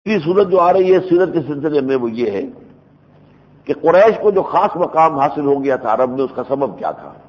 صورت جو آ رہی ہے سیرت کے سلسلے میں وہ یہ ہے کہ قریش کو جو خاص مقام حاصل ہو گیا تھا عرب میں، اس کا سبب کیا تھا؟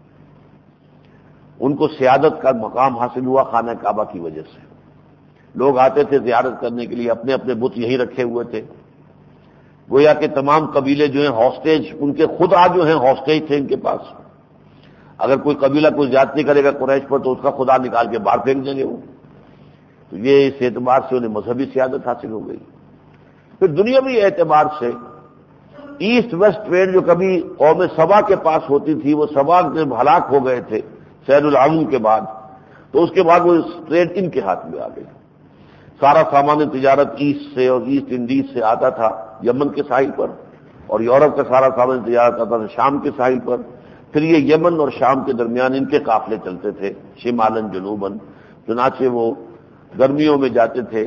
ان کو سیادت کا مقام حاصل ہوا خانہ کعبہ کی وجہ سے۔ لوگ آتے تھے زیارت کرنے کے لیے، اپنے اپنے بت یہی رکھے ہوئے تھے، گویا کہ تمام قبیلے جو ہیں ہاسٹیج، ان کے خدا جو ہیں ہاسٹیج تھے ان کے پاس۔ اگر کوئی قبیلہ کوئی زیادتی کرے گا قریش پر تو اس کا خدا نکال کے باہر پھینک دیں گے وہ۔ تو یہ اس اعتبار سے انہیں مذہبی سیادت حاصل ہو گئی۔ پھر دنیاوی اعتبار سے ایسٹ ویسٹ ٹریڈ جو کبھی قوم سبا کے پاس ہوتی تھی، وہ سبا کے ہلاک ہو گئے تھے سیل العلم کے بعد، تو اس کے بعد وہ ٹریڈ ان کے ہاتھ میں آ گئی۔ سارا سامان تجارت ایسٹ سے اور ایسٹ انڈیز سے آتا تھا یمن کے ساحل پر، اور یورپ کا سارا سامان تجارت آتا تھا شام کے ساحل پر۔ پھر یہ یمن اور شام کے درمیان ان کے قافلے چلتے تھے شمالن جنوباً، چنانچہ وہ گرمیوں میں جاتے تھے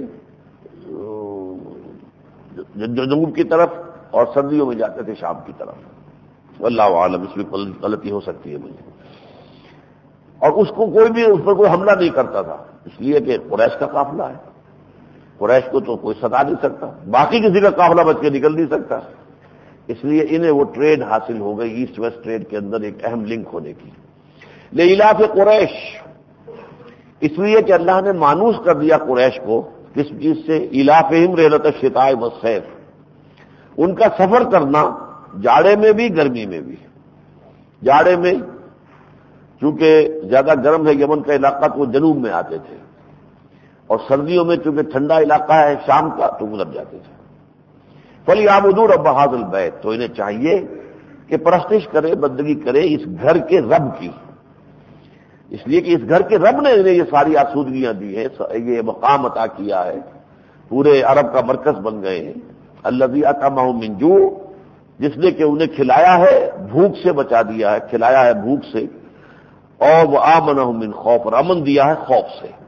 جنوب کی طرف اور سردیوں میں جاتے تھے شام کی طرف۔ واللہ عالم، اس میں غلطی ہو سکتی ہے مجھے۔ اور اس کو کوئی بھی اس پر کوئی حملہ نہیں کرتا تھا، اس لیے کہ قریش کا قافلہ ہے، قریش کو تو کوئی ستا نہیں سکتا، باقی کسی کا قافلہ بچ کے نکل نہیں سکتا۔ اس لیے انہیں وہ ٹریڈ حاصل ہو گئی ایسٹ ویسٹ ٹریڈ کے اندر ایک اہم لنک ہونے کی۔ لإلاف قریش، اس لیے کہ اللہ نے مانوس کر دیا قریش کو کس چیز سے؟ الافہم رحلۃ الشتاء والصیف، ان کا سفر کرنا جاڑے میں بھی گرمی میں بھی۔ جاڑے میں چونکہ زیادہ گرم ہے یمن کا علاقہ تو وہ جنوب میں آتے تھے، اور سردیوں میں چونکہ ٹھنڈا علاقہ ہے شام کا تو ادھر جاتے تھے۔ فَلْيَعْبُدُوا رَبَّ هَٰذَا الْبَيْتِ، تو انہیں چاہیے کہ پرستش کرے، بندگی کرے اس گھر کے رب کی، اس لیے کہ اس گھر کے رب نے انہیں یہ ساری آسودگیاں دی ہیں، یہ مقام عطا کیا ہے، پورے عرب کا مرکز بن گئے ہیں۔ الذی اطعمہم من جوع، جس نے کہ انہیں کھلایا ہے بھوک سے بچا دیا ہے، کھلایا ہے بھوک سے، اور وہ آمنہم من خوف، اور امن دیا ہے خوف سے۔